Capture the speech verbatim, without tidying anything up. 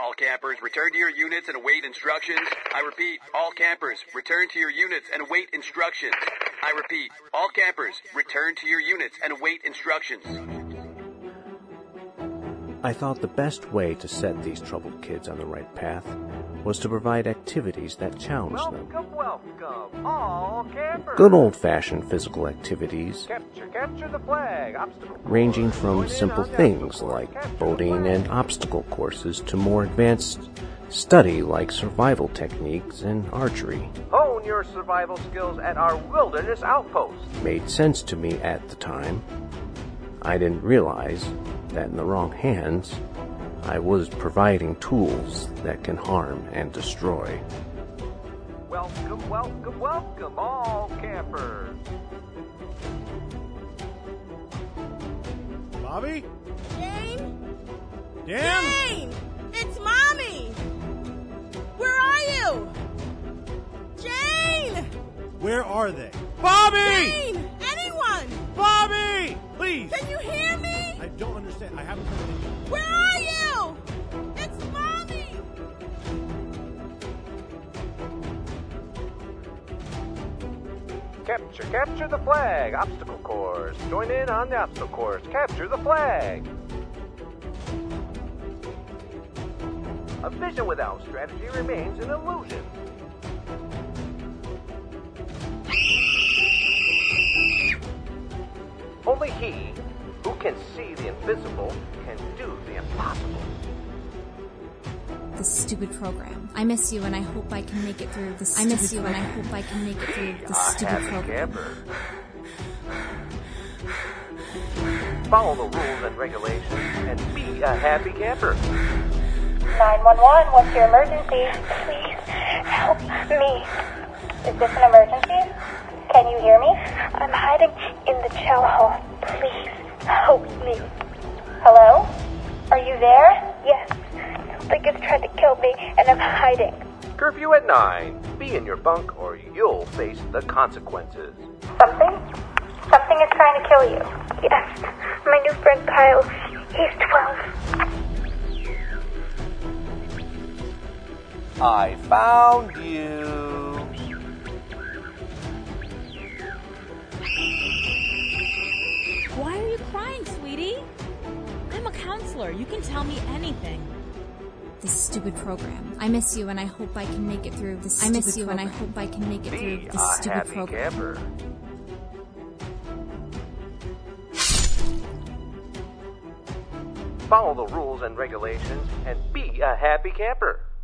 All campers, return to your units and await instructions. I repeat, all campers, return to your units and await instructions. I repeat, all campers, return to your units and await instructions. I thought the best way to set these troubled kids on the right path was to provide activities that challenged them. Welcome, welcome, all campers. Good old-fashioned physical activities, Capture, capture the flag. Obstacle ranging course. from Join in simple on the things obstacle course. like Capture the boating flag. and obstacle courses to more advanced study like survival techniques and archery. Hone your survival skills at our wilderness outpost. Made sense to me at the time. I didn't realize that in the wrong hands, I was providing tools that can harm and destroy. Welcome, welcome, welcome, all campers. Bobby? Jane? Dan? Jane! It's Mommy! Where are you? Jane! Where are they? Bobby! Jane! Anyone! Bobby! Please! Can you hear me? I don't understand. I haven't heard anything. Where are you? It's Mommy! Capture, capture the flag. Obstacle course. Join in on the obstacle course. Capture the flag. A vision without strategy remains an illusion. Only he who can see the invisible can do the impossible. This stupid program. I miss you and I hope I can make it through this I miss you program. and I hope I can make it through Be this a stupid happy program. camper. Follow the rules and regulations and be a happy camper. nine one one, what's your emergency? Please, help me. Is this an emergency? Can you hear me? I'm hiding in the chow hall. Please, help me. Hello? Are you there? Yes. Something has tried to kill me, and I'm hiding. Curfew at nine. Be in your bunk or you'll face the consequences. Something? Something is trying to kill you. Yes. My new friend Kyle. He's twelve. I found you. Why are you crying, sweetie? I'm a counselor. You can tell me anything. This stupid program. I miss you and I hope I can make it through this I miss you program. and I hope I can make it Be through a this stupid happy program. camper. Follow the rules and regulations and be a happy camper.